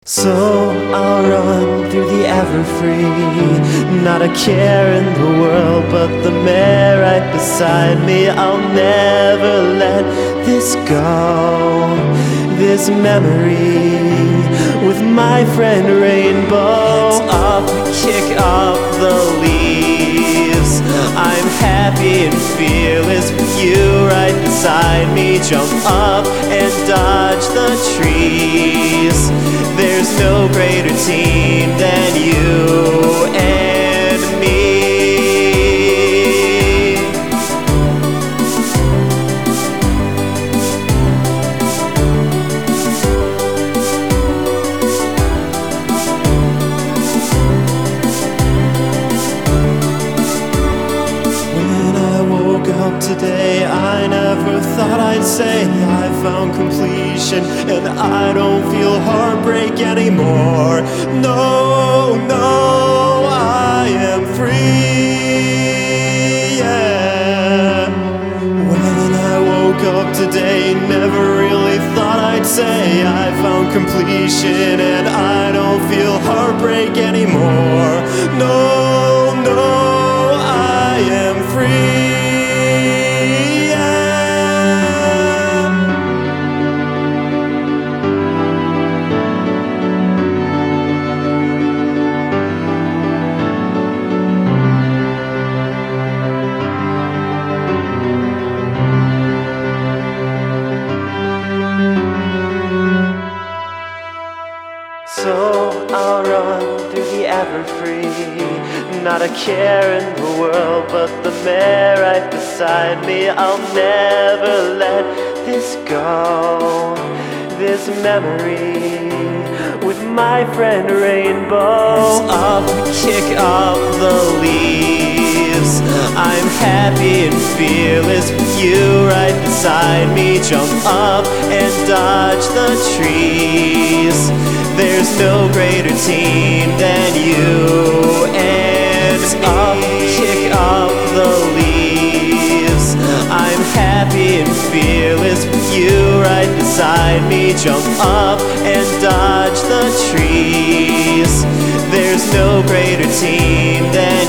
So I'll run through the Everfree, not a care in the world but the mare right beside me. I'll never let this go, this memory with my friend Rainbow. Up, kick up the leaves, I'm happy and fearless with you right beside me. Jump up and dodge the trees, there's no greater team than you and me. When I woke up today, I never thought I'd say I found completion and I don't feel heartbreak anymore. No, no, I am free, yeah. When I woke up today, never really thought I'd say I found completion and I don't feel heartbreak anymore. No, no, I am free. So I'll run through the Everfree, not a care in the world but the mare right beside me. I'll never let this go, this memory with my friend Rainbow. Up, kick up the leaves, I'm happy and fearless with you right beside me. Jump up and dodge the trees, there's no greater team than you and me. Up, kick up the leaves, I'm happy and fearless with you right beside me. Jump up and dodge the trees, there's no greater team than